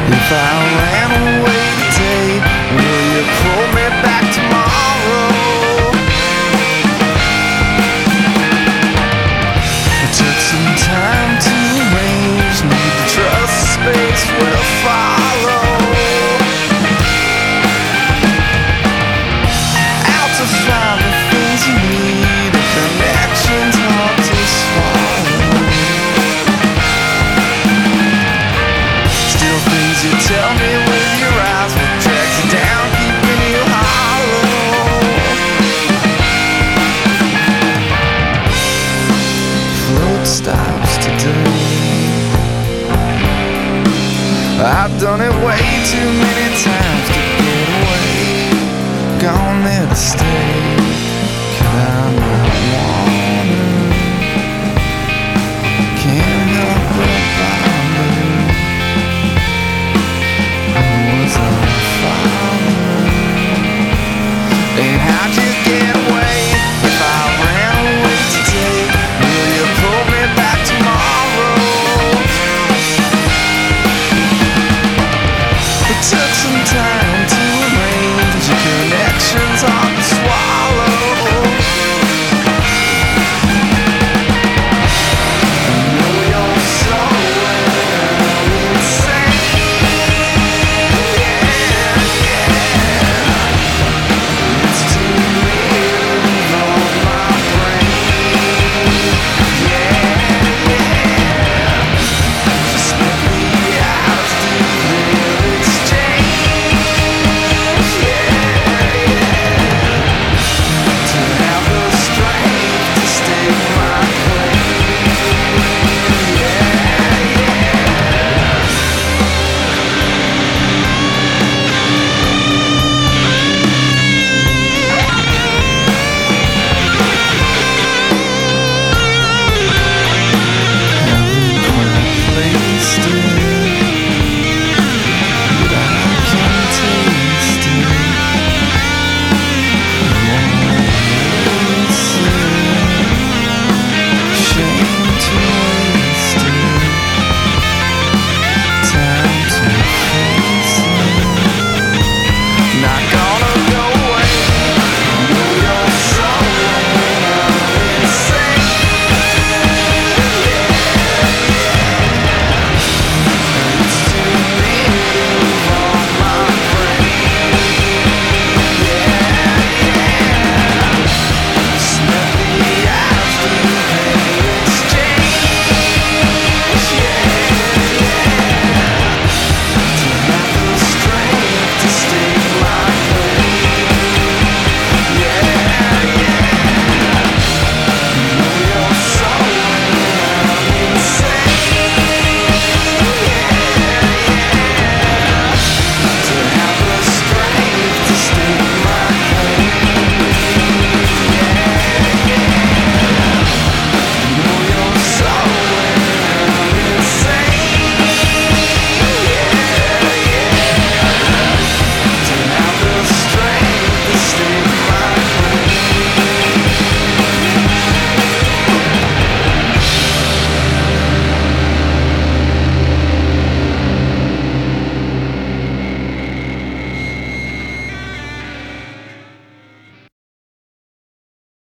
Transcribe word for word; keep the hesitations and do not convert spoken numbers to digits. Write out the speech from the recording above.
If I ran away today, will you pull me back tomorrow? I took some time to arrange, need to trust the space will follow. Out to find the things you need, a connection's hard to swallow. Still things you tell me with your eyes will drag you down, keeping you hollow. Float stops today. I've done it way too many times to get away. Gone there to stay. Could I not want